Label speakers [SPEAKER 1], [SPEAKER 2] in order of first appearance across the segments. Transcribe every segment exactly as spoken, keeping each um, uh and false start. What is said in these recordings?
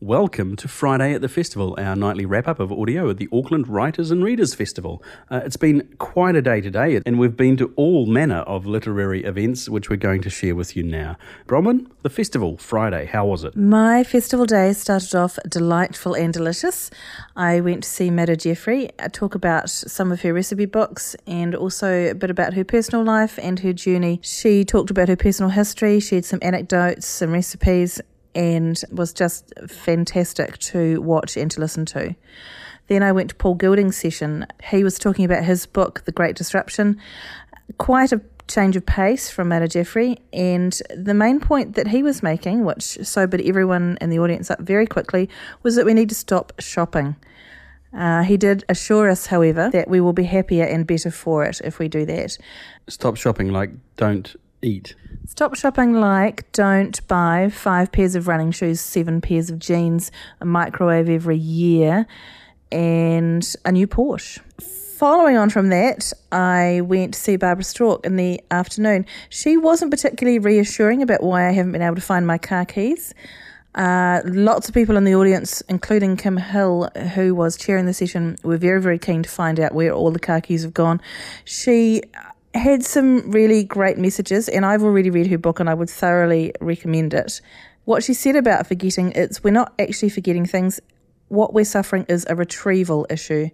[SPEAKER 1] welcome to Friday at the Festival, our nightly wrap-up of audio at the Auckland Writers and Readers Festival. Uh, it's been quite a day today, and we've been to all manner of literary events, which we're going to share with you now. Bronwyn, the festival, Friday, how was it?
[SPEAKER 2] My festival day started off delightful and delicious. I went to see Mada Jeffrey talk about some of her recipe books and also a bit about her personal life and her journey. She talked about her personal history, she had some anecdotes, some recipes, and was just fantastic to watch and to listen to. Then I went to Paul Gilding's session. He was talking about his book, The Great Disruption. Quite a change of pace from Mada Jeffrey, and the main point that he was making, which sobered everyone in the audience up very quickly, was that we need to stop shopping. Uh, he did assure us, however, that we will be happier and better for it if we do that.
[SPEAKER 1] Stop shopping, like don't eat.
[SPEAKER 2] Stop shopping like don't buy five pairs of running shoes, seven pairs of jeans, a microwave every year, and a new Porsche. Following on from that, I went to see Barbara Stork in the afternoon. She wasn't particularly reassuring about why I haven't been able to find my car keys. Uh, lots of people in the audience, including Kim Hill, who was chairing the session, were very, very keen to find out where all the car keys have gone. She had some really great messages, and I've already read her book and I would thoroughly recommend it. What she said about forgetting, it's we're not actually forgetting things. What we're suffering is a retrieval issue.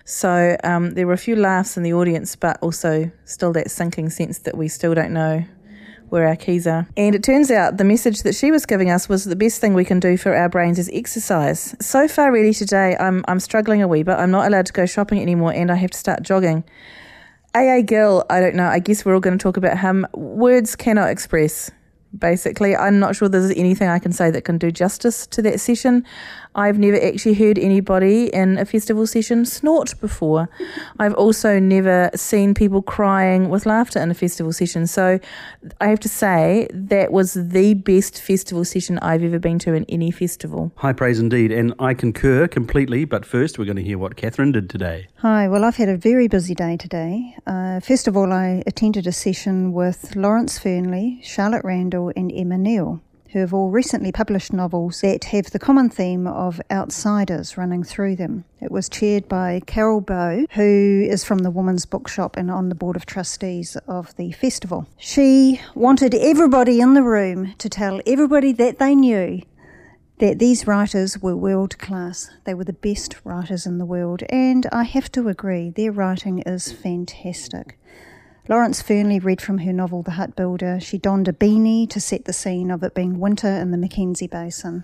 [SPEAKER 2] So um, there were a few laughs in the audience, but also still that sinking sense that we still don't know where our keys are. And it turns out the message that she was giving us was the best thing we can do for our brains is exercise. So far really today, I'm I'm struggling a wee bit. I'm not allowed to go shopping anymore and I have to start jogging. A A Gill, I don't know, I guess we're all going to talk about him. Words cannot express, basically. I'm not sure there's anything I can say that can do justice to that session. I've never actually heard anybody in a festival session snort before. I've also never seen people crying with laughter in a festival session. So I have to say that was the best festival session I've ever been to in any festival.
[SPEAKER 1] High praise indeed, and I concur completely, but first we're going to hear what Catherine did today.
[SPEAKER 3] Hi, well I've had a very busy day today. Uh, first of all, I attended a session with Lawrence Fernley, Charlotte Randall and Emma Neal, who have all recently published novels that have the common theme of outsiders running through them. It was chaired by Carol Bow, who is from the Women's Bookshop and on the Board of Trustees of the festival. She wanted everybody in the room to tell everybody that they knew that these writers were world class. They were the best writers in the world, and I have to agree, their writing is fantastic. Lawrence Fernley read from her novel The Hut Builder. She donned a beanie to set the scene of it being winter in the Mackenzie Basin,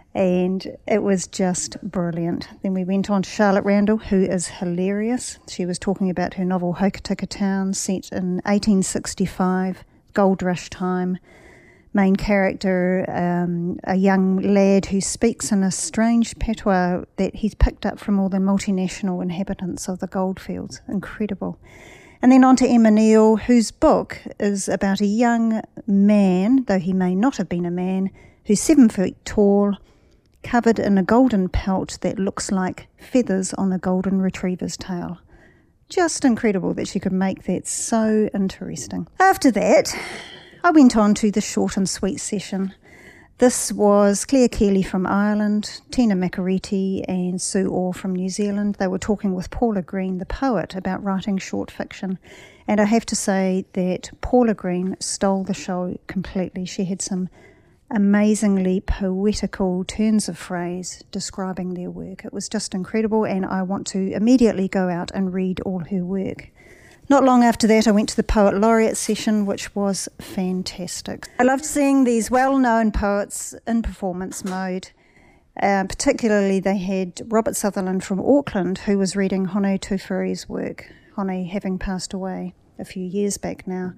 [SPEAKER 3] and it was just brilliant. Then we went on to Charlotte Randall, who is hilarious. She was talking about her novel Hokitika Town, set in eighteen sixty-five, gold rush time. Main character, um, a young lad who speaks in a strange patois that he's picked up from all the multinational inhabitants of the goldfields. Incredible. And then on to Emma Neal, whose book is about a young man, though he may not have been a man, who's seven feet tall, covered in a golden pelt that looks like feathers on a golden retriever's tail. Just incredible that she could make that so interesting. After that, I went on to the short and sweet session. This was Claire Keeley from Ireland, Tina Macaretti and Sue Orr from New Zealand. They were talking with Paula Green, the poet, about writing short fiction. And I have to say that Paula Green stole the show completely. She had some amazingly poetical turns of phrase describing their work. It was just incredible, and I want to immediately go out and read all her work. Not long after that, I went to the Poet Laureate session, which was fantastic. I loved seeing these well-known poets in performance mode. Uh, particularly, they had Robert Sutherland from Auckland, who was reading Hone Tufuri's work, Hone having passed away a few years back now.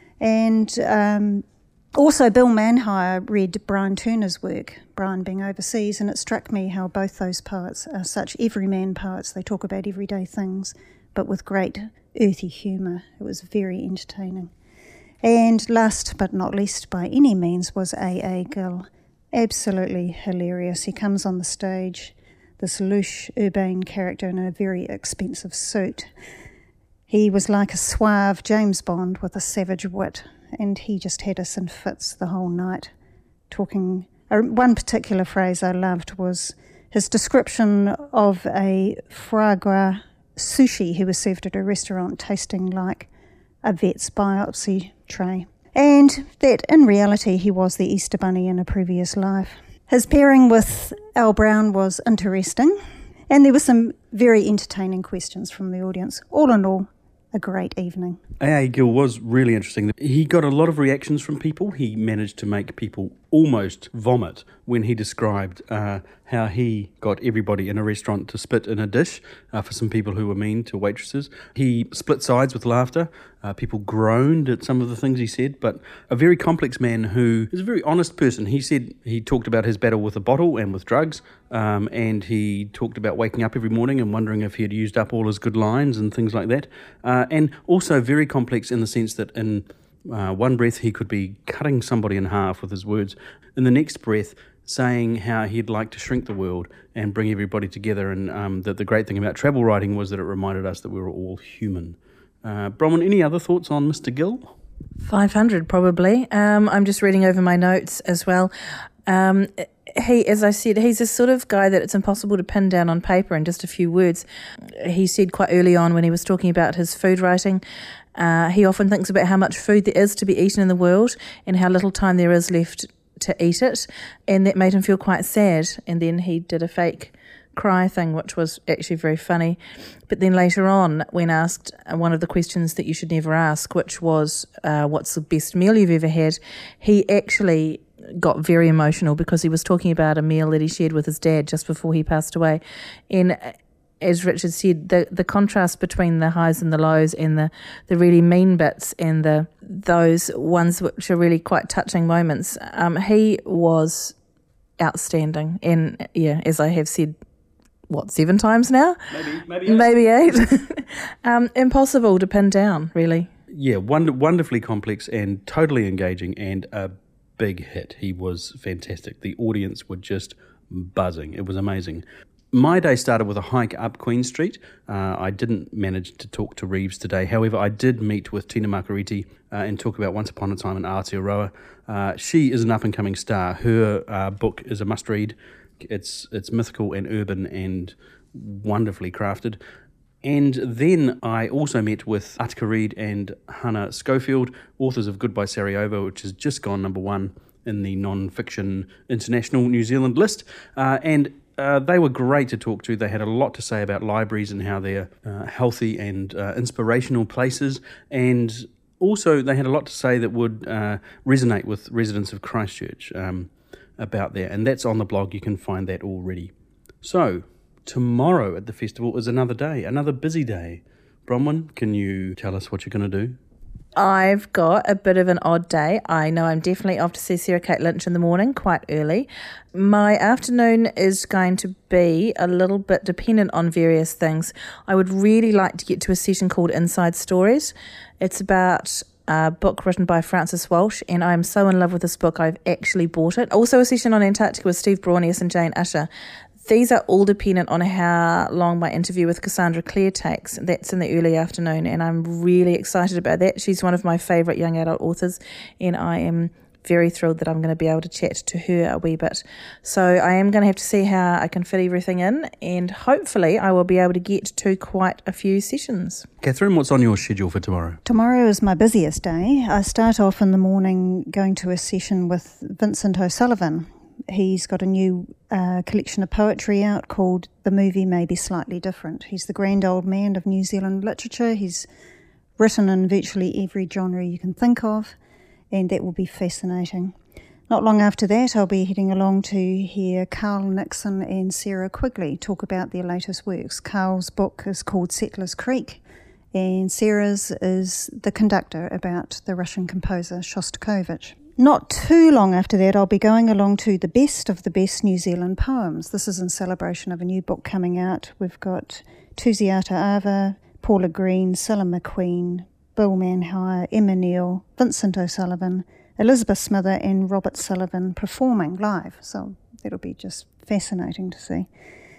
[SPEAKER 3] And um, also Bill Manhire read Brian Turner's work, Brian being overseas, and it struck me how both those poets are such everyman poets. They talk about everyday things, but with great earthy humour. It was very entertaining. And last but not least by any means was A A Gill. Absolutely hilarious. He comes on the stage, this louche, urbane character in a very expensive suit. He was like a suave James Bond with a savage wit, and he just had us in fits the whole night, talking Uh, one particular phrase I loved was his description of a foie gras sushi who was served at a restaurant tasting like a vet's biopsy tray. And that in reality he was the Easter Bunny in a previous life. His pairing with Al Brown was interesting, and there were some very entertaining questions from the audience. All in all, a great evening.
[SPEAKER 1] A A Gill was really interesting. He got a lot of reactions from people. He managed to make people almost vomit when he described uh, how he got everybody in a restaurant to spit in a dish uh, for some people who were mean to waitresses. He split sides with laughter. Uh, people groaned at some of the things he said, but a very complex man who is a very honest person. He said he talked about his battle with a bottle and with drugs, um, and he talked about waking up every morning and wondering if he had used up all his good lines and things like that. Uh, and also very complex in the sense that in uh, one breath he could be cutting somebody in half with his words. In the next breath, saying how he'd like to shrink the world and bring everybody together, and um, that the great thing about travel writing was that it reminded us that we were all human. Uh, Bronwyn, any other thoughts on Mister Gill?
[SPEAKER 2] five hundred probably. Um, I'm just reading over my notes as well. Um, he, as I said, he's a sort of guy that it's impossible to pin down on paper in just a few words. He said quite early on when he was talking about his food writing, uh, he often thinks about how much food there is to be eaten in the world and how little time there is left to eat it, and that made him feel quite sad. And then he did a fake cry thing, which was actually very funny. But then later on, when asked one of the questions that you should never ask, which was uh, what's the best meal you've ever had, he actually got very emotional because he was talking about a meal that he shared with his dad just before he passed away. And as Richard said, the, the contrast between the highs and the lows and the, the really mean bits and the those ones which are really quite touching moments, um, he was outstanding. And yeah, as I have said, what, seven times now?
[SPEAKER 1] Maybe, maybe eight.
[SPEAKER 2] Maybe eight. um, impossible to pin down, really.
[SPEAKER 1] Yeah, wonder, wonderfully complex and totally engaging, and a big hit. He was fantastic. The audience were just buzzing. It was amazing. My day started with a hike up Queen Street. Uh, I didn't manage to talk to Reeves today. However, I did meet with Tina Makariti uh, and talk about Once Upon a Time in Aotearoa. Uh, she is an up-and-coming star. Her uh, book is a must-read. It's it's mythical and urban and wonderfully crafted. And then I also met with Atika Reid and Hannah Schofield, authors of Goodbye Sarajevo, which has just gone number one in the non-fiction international New Zealand list. Uh, and uh, they were great to talk to. They had a lot to say about libraries and how they're uh, healthy and uh, inspirational places. And also they had a lot to say that would uh, resonate with residents of Christchurch. Um, about there, and that's on the blog. You can find that already. So tomorrow at the festival is another day, another busy day. Bronwyn, can you tell us what you're going to do?
[SPEAKER 2] I've got a bit of an odd day. I know I'm definitely off to see Sarah Kate Lynch in the morning, quite early. My afternoon is going to be a little bit dependent on various things. I would really like to get to a session called Inside Stories. It's about a book written by Frances Walsh, and I'm so in love with this book I've actually bought it. Also a session on Antarctica with Steve Braunius and Jane Usher. These are all dependent on how long my interview with Cassandra Clare takes. That's in the early afternoon, and I'm really excited about that. She's one of my favourite young adult authors, and I am very thrilled that I'm going to be able to chat to her a wee bit. So I am going to have to see how I can fit everything in, and hopefully I will be able to get to quite a few sessions.
[SPEAKER 1] Catherine, what's on your schedule for tomorrow?
[SPEAKER 3] Tomorrow is my busiest day. I start off in the morning going to a session with Vincent O'Sullivan. He's got a new uh, collection of poetry out called The Movie May Be Slightly Different. He's the grand old man of New Zealand literature. He's written in virtually every genre you can think of, and that will be fascinating. Not long after that, I'll be heading along to hear Carl Nixon and Sarah Quigley talk about their latest works. Carl's book is called Settlers Creek, and Sarah's is The Conductor, about the Russian composer Shostakovich. Not too long after that, I'll be going along to the best of the best New Zealand poems. This is in celebration of a new book coming out. We've got Tusiata Ava, Paula Green, Cilla McQueen, Bill Manhire, Emma Neal, Vincent O'Sullivan, Elizabeth Smither and Robert Sullivan performing live. So that'll be just fascinating to see.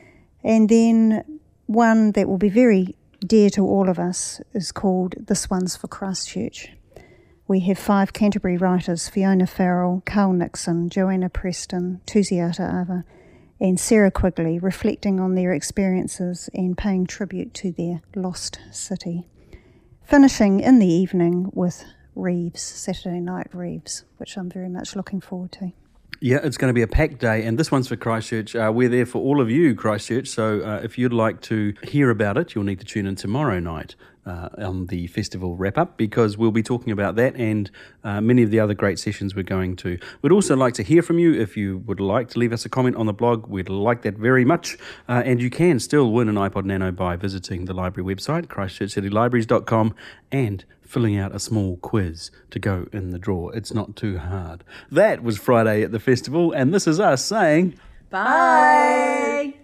[SPEAKER 3] And then one that will be very dear to all of us is called This One's for Christchurch. We have five Canterbury writers, Fiona Farrell, Carl Nixon, Joanna Preston, Tusiata Ava, and Sarah Quigley, reflecting on their experiences and paying tribute to their lost city. Finishing in the evening with Reeves, Saturday Night Reeves, which I'm very much looking forward to.
[SPEAKER 1] Yeah, it's going to be a packed day, and this one's for Christchurch. Uh, we're there for all of you, Christchurch, so uh, if you'd like to hear about it, you'll need to tune in tomorrow night uh, on the festival wrap-up, because we'll be talking about that and uh, many of the other great sessions we're going to. We'd also like to hear from you. If you would like to leave us a comment on the blog, we'd like that very much, uh, and you can still win an iPod Nano by visiting the library website, christchurch city libraries dot com, and filling out a small quiz to go in the draw. It's not too hard. That was Friday at the festival, and this is us saying
[SPEAKER 2] Bye!